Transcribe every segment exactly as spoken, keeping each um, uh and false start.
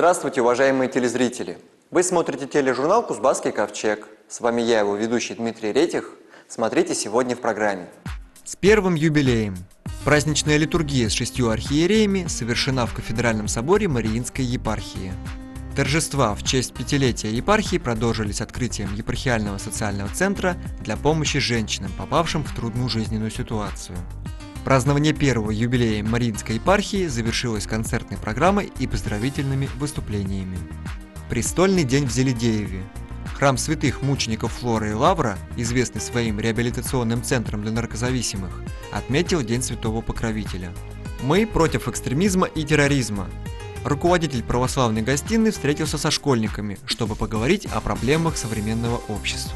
Здравствуйте, уважаемые телезрители! Вы смотрите тележурнал «Кузбасский ковчег». С вами я, его ведущий Дмитрий Ретих. Смотрите сегодня в программе. С первым юбилеем! Праздничная литургия с шестью архиереями совершена в Кафедральном соборе Мариинской епархии. Торжества в честь пятилетия епархии продолжились открытием епархиального социального центра для помощи женщинам, попавшим в трудную жизненную ситуацию. Празднование первого юбилея Мариинской епархии завершилось концертной программой и поздравительными выступлениями. Престольный день в Зеледееве. Храм святых мучеников Флора и Лавра, известный своим реабилитационным центром для наркозависимых, отметил День Святого Покровителя. Мы против экстремизма и терроризма. Руководитель православной гостиной встретился со школьниками, чтобы поговорить о проблемах современного общества.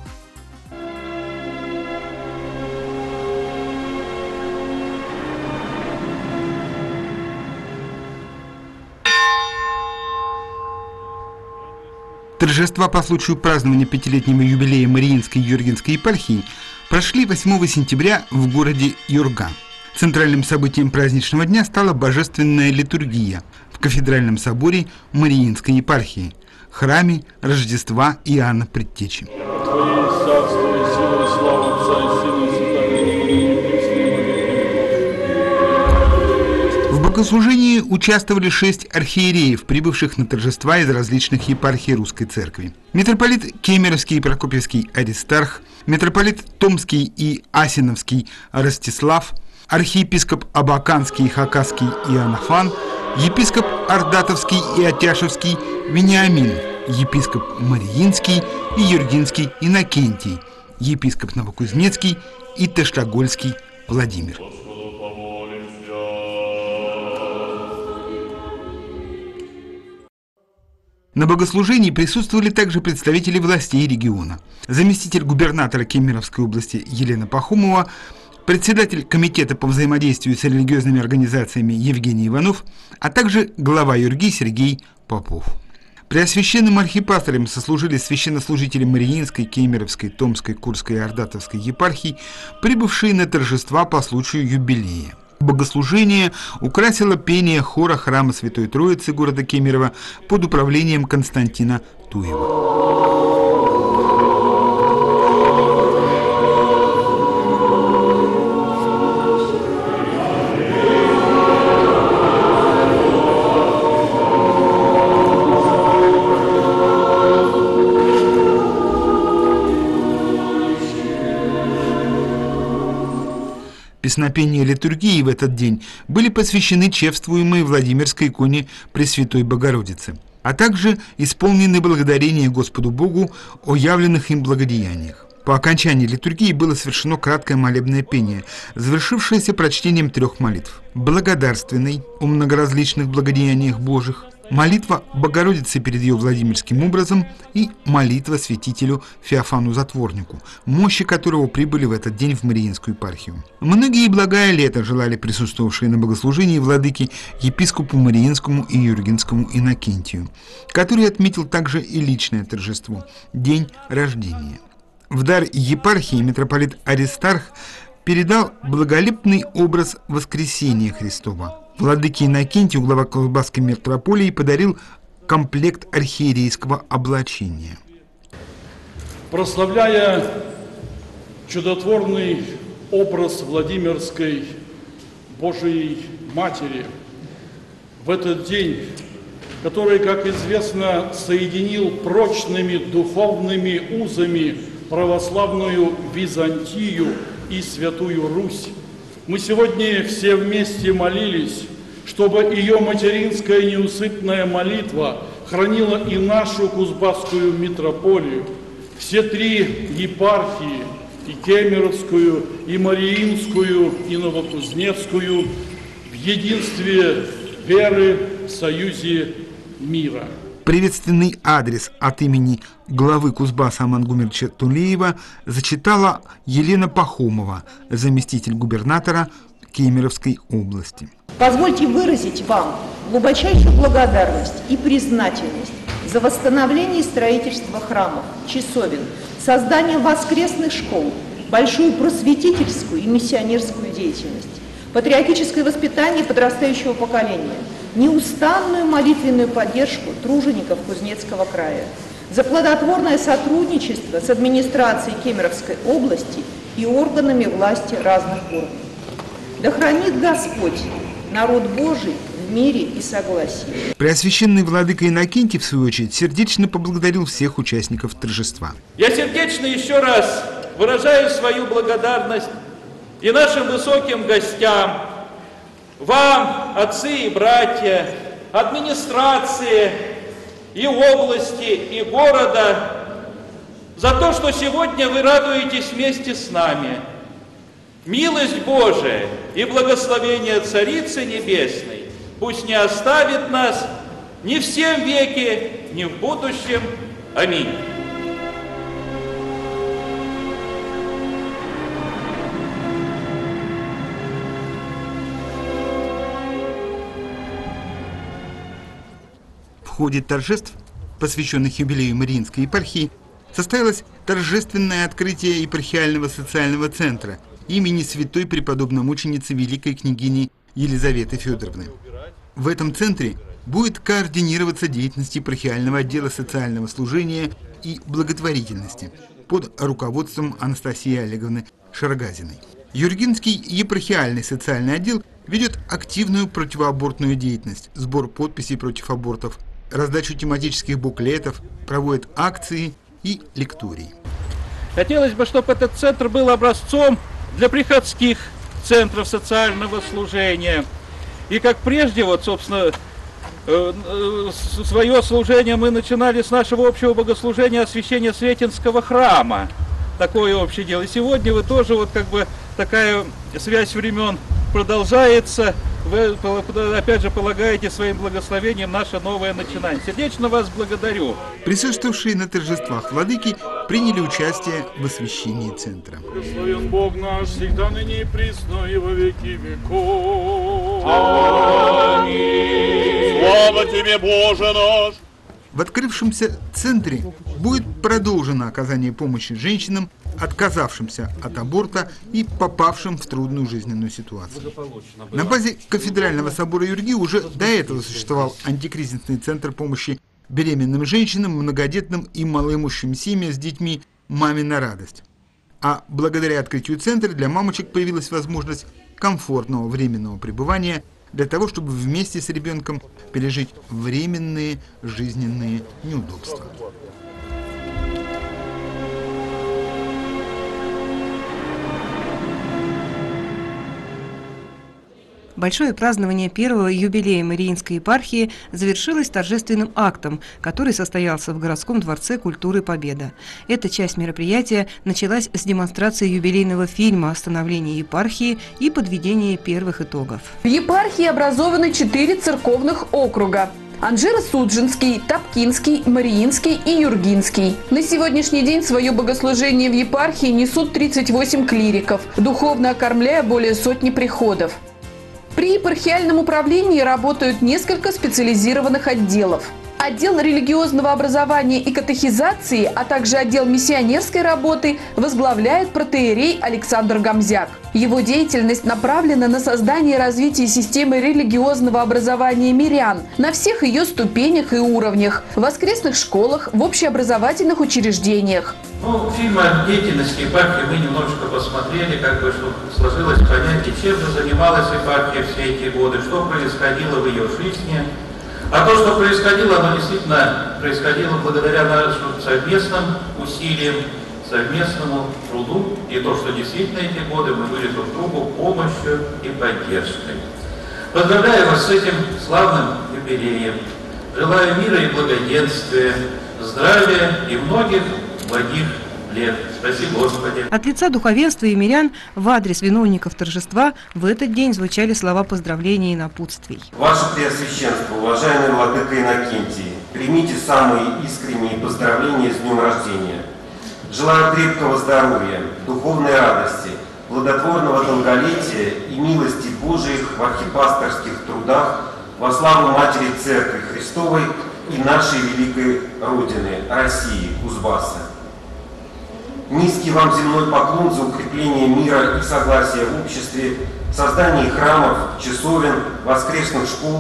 Торжества по случаю празднования пятилетнего юбилея Мариинской Юргенской епархии прошли восьмого сентября в городе Юрга. Центральным событием праздничного дня стала божественная литургия в Кафедральном соборе Мариинской епархии, храме Рождества Иоанна Предтечи. В богослужении участвовали шесть архиереев, прибывших на торжества из различных епархий Русской Церкви. Митрополит Кемеровский и Прокопьевский Аристарх, митрополит Томский и Асиновский Ростислав, архиепископ Абаканский и Хакасский Иоаннафан, епископ Ордатовский и Атяшевский Вениамин, епископ Мариинский и Юргинский Иннокентий, епископ Новокузнецкий и Таштагольский Владимир. На богослужении присутствовали также представители властей региона. Заместитель губернатора Кемеровской области Елена Пахомова, председатель комитета по взаимодействию с религиозными организациями Евгений Иванов, а также глава Юрги Сергей Попов. Преосвященным архипастором сослужили священнослужители Мариинской, Кемеровской, Томской, Курской и Ордатовской епархий, прибывшие на торжества по случаю юбилея. Богослужение украсило пение хора храма Святой Троицы города Кемерово под управлением Константина Туева. Песнопения литургии в этот день были посвящены чествуемой Владимирской иконе Пресвятой Богородицы, а также исполнены благодарения Господу Богу о явленных им благодеяниях. По окончании литургии было совершено краткое молебное пение, завершившееся прочтением трех молитв: благодарственной о многоразличных благодеяниях Божьих, молитва Богородицы перед ее Владимирским образом и молитва святителю Феофану Затворнику, мощи которого прибыли в этот день в Мариинскую епархию. Многие благое лето желали присутствовавшие на богослужении владыки епископу Мариинскому и Юргенскому Иннокентию, который отметил также и личное торжество – день рождения. В дар епархии митрополит Аристарх передал благолепный образ воскресения Христова. Владыке Иннокентию глава Кузбасской митрополии подарил комплект архиерейского облачения. Прославляя чудотворный образ Владимирской Божией Матери в этот день, который, как известно, соединил прочными духовными узами православную Византию и Святую Русь, мы сегодня все вместе молились, чтобы ее материнская неусыпная молитва хранила и нашу Кузбасскую митрополию, все три епархии, и Кемеровскую, и Мариинскую, и Новокузнецкую, в единстве веры, в союзе мира. Приветственный адрес от имени главы Кузбасса Аман Гумеровича Тулеева зачитала Елена Пахомова, заместитель губернатора Кемеровской области. Позвольте выразить вам глубочайшую благодарность и признательность за восстановление и строительство храмов, часовен, создание воскресных школ, большую просветительскую и миссионерскую деятельность, патриотическое воспитание подрастающего поколения, неустанную молитвенную поддержку тружеников Кузнецкого края, за плодотворное сотрудничество с администрацией Кемеровской области и органами власти разных уровней. Да хранит Господь народ Божий в мире и согласии. Преосвященный владыка Иннокентий, в свою очередь, сердечно поблагодарил всех участников торжества. Я сердечно еще раз выражаю свою благодарность и нашим высоким гостям, вам, отцы и братья, администрации и области, и города, за то, что сегодня вы радуетесь вместе с нами. Милость Божия и благословение Царицы Небесной пусть не оставит нас ни в сем веке, ни в будущем. Аминь. В ходе торжеств, посвященных юбилею Мариинской епархии, состоялось торжественное открытие епархиального социального центра имени святой преподобномученицы великой княгини Елизаветы Федоровны. В этом центре будет координироваться деятельность епархиального отдела социального служения и благотворительности под руководством Анастасии Олеговны Шаргазиной. Юргинский епархиальный социальный отдел ведет активную противоабортную деятельность, сбор подписей против абортов, раздачу тематических буклетов, проводит акции и лектории. Хотелось бы, чтобы этот центр был образцом для приходских центров социального служения. И как прежде, вот, собственно, свое служение мы начинали с нашего общего богослужения освящения Сретенского храма. Такое общее дело. И сегодня вы тоже, вот как бы, такая связь времен продолжается. Вы, опять же, полагаете своим благословением наше новое начинание. Сердечно вас благодарю. Присутствовавшие на торжествах владыки приняли участие в освящении центра. Благословен Бог наш, всегда ныне и присно и во веки веков. Аминь. Слава тебе, Боже наш! В открывшемся центре будет продолжено оказание помощи женщинам, отказавшимся от аборта и попавшим в трудную жизненную ситуацию. На базе Кафедрального собора Юрги уже до этого существовал антикризисный центр помощи беременным женщинам, многодетным и малоимущим семьям с детьми «Мамина радость». А благодаря открытию центра для мамочек появилась возможность комфортного временного пребывания для того, чтобы вместе с ребенком пережить временные жизненные неудобства. Большое празднование первого юбилея Мариинской епархии завершилось торжественным актом, который состоялся в городском дворце культуры «Победа». Эта часть мероприятия началась с демонстрации юбилейного фильма о становлении епархии и подведения первых итогов. В епархии образованы четыре церковных округа: Анжеро-Судженский, Топкинский, Мариинский и Юргинский. На сегодняшний день свое богослужение в епархии несут тридцать восемь клириков, духовно окормляя более сотни приходов. При епархиальном управлении работают несколько специализированных отделов. Отдел религиозного образования и катехизации, а также отдел миссионерской работы возглавляет протоиерей Александр Гамзяк. Его деятельность направлена на создание и развитие системы религиозного образования мирян на всех ее ступенях и уровнях, в воскресных школах, в общеобразовательных учреждениях. Ну, фильм о деятельности епархии мы немножечко посмотрели, как бы, чтобы сложилось понятие, чем же занималась епархия все эти годы, что происходило в ее жизни. А то, что происходило, оно действительно происходило благодаря нашим совместным усилиям, совместному труду, и то, что действительно эти годы мы были друг другу помощью и поддержкой. Поздравляю вас с этим славным юбилеем. Желаю мира и благоденствия, здравия и многих благих лет. Спасибо, Господи. От лица духовенства и мирян в адрес виновников торжества в этот день звучали слова поздравлений и напутствий. Ваше Преосвященство, уважаемый владыка Иннокентий, примите самые искренние поздравления с днем рождения. Желаю крепкого здоровья, духовной радости, плодотворного долголетия и милости Божиих в архипасторских трудах во славу Матери Церкви Христовой и нашей великой Родины, России, Кузбасса. Низкий вам земной поклон за укрепление мира и согласия в обществе, создание храмов, часовен, воскресных школ,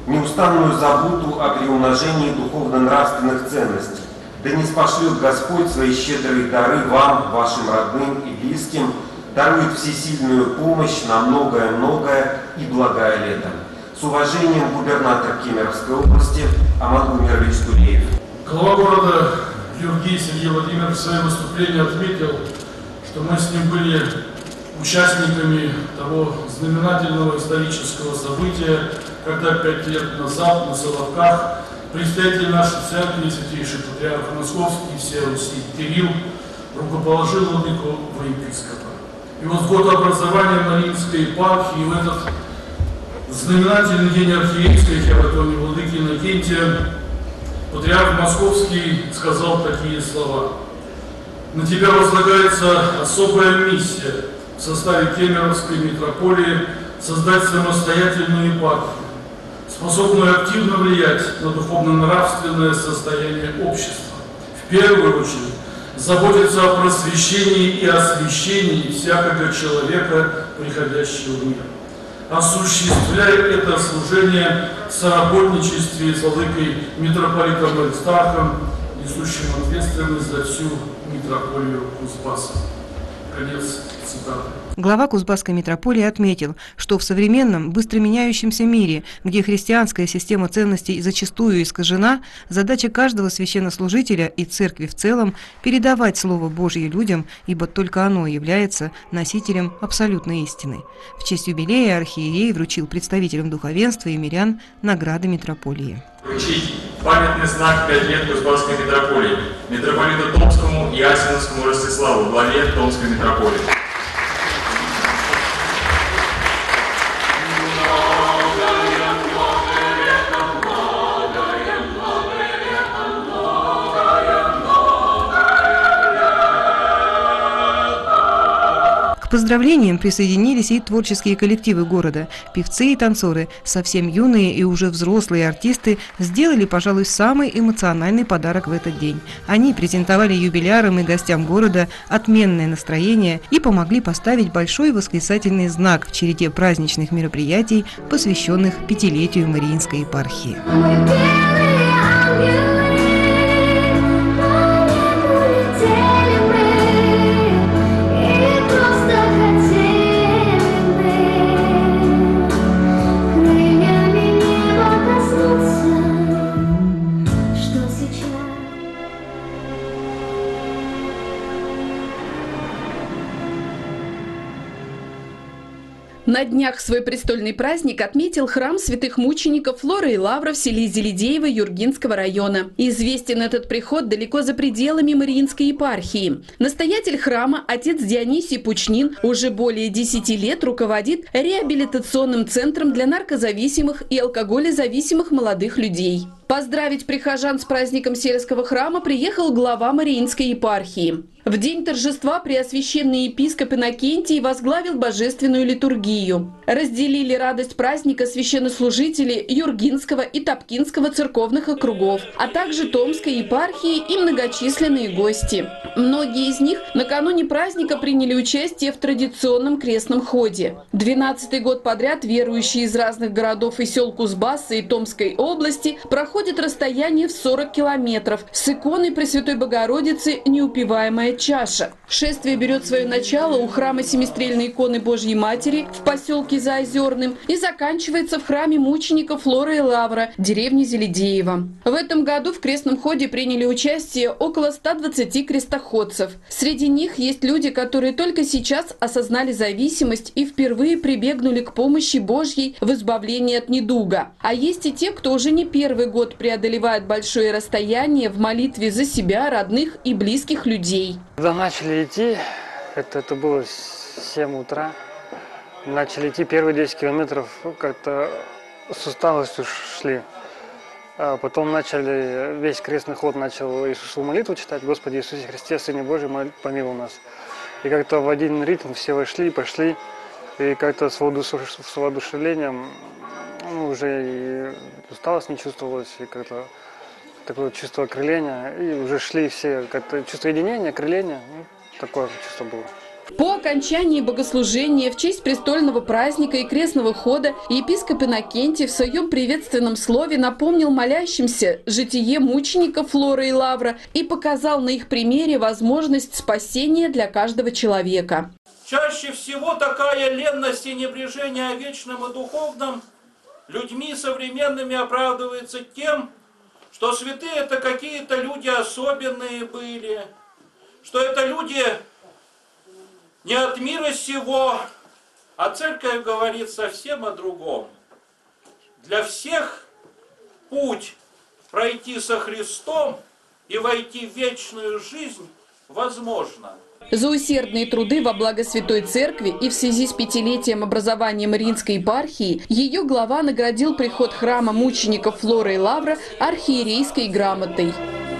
неустанную заботу о приумножении духовно-нравственных ценностей. Да не спошлет Господь свои щедрые дары вам, вашим родным и близким, дарует всесильную помощь на многое-многое и благое лето. С уважением, губернатор Кемеровской области Амат Гумерович Тулеев. Глава города Георгий Сергей Владимирович в своем выступлении отметил, что мы с ним были участниками того знаменательного исторического события, когда пять лет назад на Соловках представитель нашей церкви, святейший патриарх Московский и всей Руси Кирилл, рукоположил владыку во епископа. И вот в год образования Мариинской епархии, в этот знаменательный день архиерейской хератонии владыки Иннокентия, патриарх Московский сказал такие слова: «На тебя возлагается особая миссия в составе Кемеровской митрополии создать самостоятельную епархию, способную активно влиять на духовно-нравственное состояние общества. В первую очередь заботиться о просвещении и освящении всякого человека, приходящего в мир, осуществляя это служение в соработничестве с владыкой митрополитом Аристархом, несущим ответственность за всю митрополию Кузбасса». Конец цитаты. Глава Кузбасской митрополии отметил, что в современном, быстро меняющемся мире, где христианская система ценностей зачастую искажена, задача каждого священнослужителя и церкви в целом – передавать Слово Божье людям, ибо только оно является носителем абсолютной истины. В честь юбилея архиерей вручил представителям духовенства и мирян награды митрополии. Вручить памятный знак «Пять лет Кузбасской митрополии» митрополиту Томскому и Асиновскому Ростиславу, главе Томской митрополии. К поздравлениям присоединились и творческие коллективы города. Певцы и танцоры, совсем юные и уже взрослые артисты сделали, пожалуй, самый эмоциональный подарок в этот день. Они презентовали юбилярам и гостям города отменное настроение и помогли поставить большой восклицательный знак в череде праздничных мероприятий, посвященных пятилетию Мариинской епархии. На днях свой престольный праздник отметил храм святых мучеников Флоры и Лавра в селе Зеледеево Юргинского района. Известен этот приход далеко за пределами Мариинской епархии. Настоятель храма, отец Дионисий Пучнин, уже более десяти лет руководит реабилитационным центром для наркозависимых и алкоголезависимых молодых людей. Поздравить прихожан с праздником сельского храма приехал глава Мариинской епархии. В день торжества преосвященный епископ Иннокентий возглавил божественную литургию. Разделили радость праздника священнослужители Юргинского и Топкинского церковных округов, а также Томской епархии и многочисленные гости. Многие из них накануне праздника приняли участие в традиционном крестном ходе. Двенадцатый год подряд верующие из разных городов и сел Кузбасса и Томской области проходят расстояние в сорок километров с иконой Пресвятой Богородицы «Неупиваемая чаша». Шествие берет свое начало у храма Семистрельной иконы Божьей Матери в поселке Заозерным и заканчивается в храме мучеников Флоры и Лавра, деревни Зеледеево. В этом году в крестном ходе приняли участие около ста двадцати крестоходцев. Среди них есть люди, которые только сейчас осознали зависимость и впервые прибегнули к помощи Божьей в избавлении от недуга. А есть и те, кто уже не первый год преодолевает большое расстояние в молитве за себя, родных и близких людей. Когда начали идти, это, это было семь утра, начали идти первые десять километров, ну, как-то с усталостью шли. А потом начали, весь крестный ход начал Иисусову молитву читать: «Господи Иисусе Христе, Сыне Божий, помилуй нас». И как-то в один ритм все вошли, пошли, и как-то с воодушевлением, ну, уже и усталость не чувствовалась, и как-то такое чувство окрыления, и уже шли все, как-то чувство единения, окрыления, ну, такое чувство было. По окончании богослужения в честь престольного праздника и крестного хода епископ Иннокентий в своем приветственном слове напомнил молящимся житие мучеников Флоры и Лавра и показал на их примере возможность спасения для каждого человека. Чаще всего такая ленность и небрежение о вечном и духовном людьми современными оправдывается тем, что святые это какие-то люди особенные были, что это люди не от мира сего, а церковь говорит совсем о другом. Для всех путь пройти со Христом и войти в вечную жизнь возможно. За усердные труды во благо Святой Церкви и в связи с пятилетием образования Мариинской епархии ее глава наградил приход храма мучеников Флоры и Лавра архиерейской грамотой.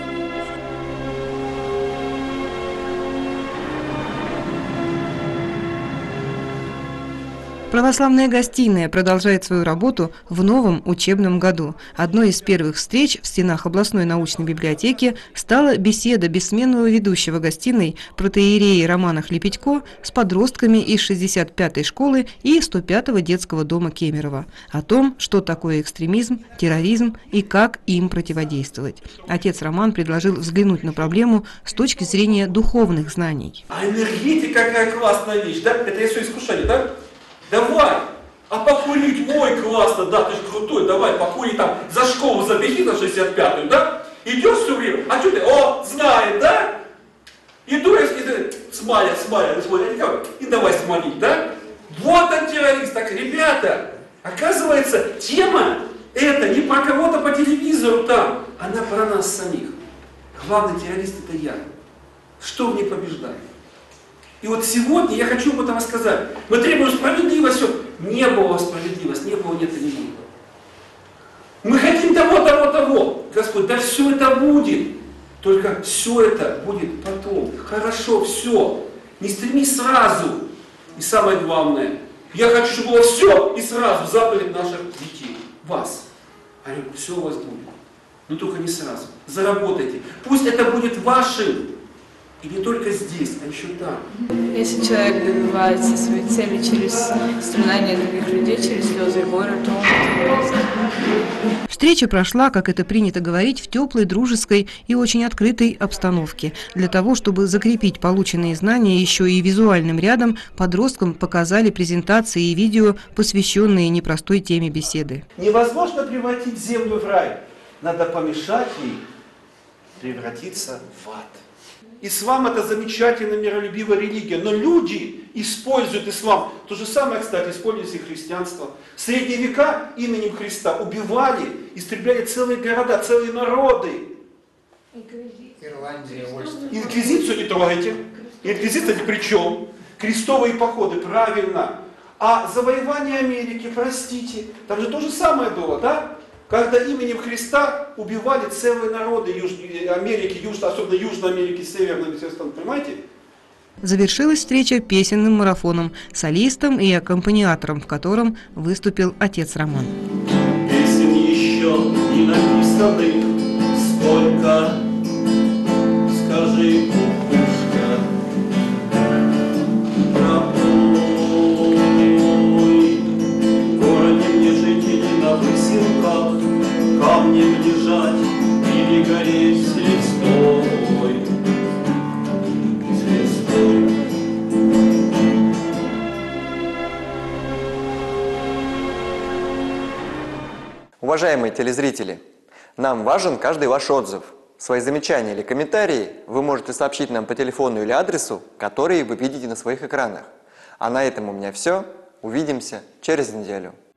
Православная гостиная продолжает свою работу в новом учебном году. Одной из первых встреч в стенах областной научной библиотеки стала беседа бессменного ведущего гостиной протоиерея Романа Хлепетько с подростками из шестьдесят пятой школы и сто пятого детского дома Кемерово о том, что такое экстремизм, терроризм и как им противодействовать. Отец Роман предложил взглянуть на проблему с точки зрения духовных знаний. А энергетика какая классная вещь, да? Это я все искушение, да? Давай! А покурить, ой, классно, да, ты же крутой, давай, покури там, за школу забеги на шестьдесят пятую, да? Идешь все время, а что ты, о, знает, да? Иду, и ты, смаля, смаля, смаля, и давай смолить, да? Вот он террорист, так, ребята, оказывается, тема это не про кого-то по телевизору там, она про нас самих. Главный террорист это я. Что мне побеждает? И вот сегодня я хочу об этом рассказать. Мы требуем справедливости. Не было справедливости, не было, нет и не будет. Мы хотим того, того, того. Господь, да все это будет. Только все это будет потом. Хорошо, все. Не стремись сразу. И самое главное, я хочу, чтобы было все и сразу заповедь наших детей. Вас. А я говорю, все у вас будет. Но только не сразу. Заработайте. Пусть это будет вашим. И не только здесь, а еще там. Если человек добивается своей цели через страдания других людей, через слезы и горе, то он террорист. Встреча прошла, как это принято говорить, в теплой, дружеской и очень открытой обстановке. Для того, чтобы закрепить полученные знания еще и визуальным рядом, подросткам показали презентации и видео, посвященные непростой теме беседы. Невозможно превратить землю в рай. Надо помешать ей превратиться в ад. Ислам это замечательная миролюбивая религия, но люди используют ислам. То же самое, кстати, используется и христианство. В средние века именем Христа убивали, истребляли целые города, целые народы. Инквизицию не трогайте. Инквизиция ни при чем. Крестовые походы, правильно. А завоевание Америки, простите, там же то же самое было, да? Когда именем Христа убивали целые народы Южной Америки, Южной, особенно Южной Америки, Северной, понимаете? Завершилась встреча песенным марафоном, солистом и аккомпаниатором, в котором выступил отец Роман. Песен еще не написаны, сколько, скажи, кукушка, камнем лежать или гореть с листой, с листой. Уважаемые телезрители, нам важен каждый ваш отзыв. Свои замечания или комментарии вы можете сообщить нам по телефону или адресу, которые вы видите на своих экранах. А на этом у меня все. Увидимся через неделю.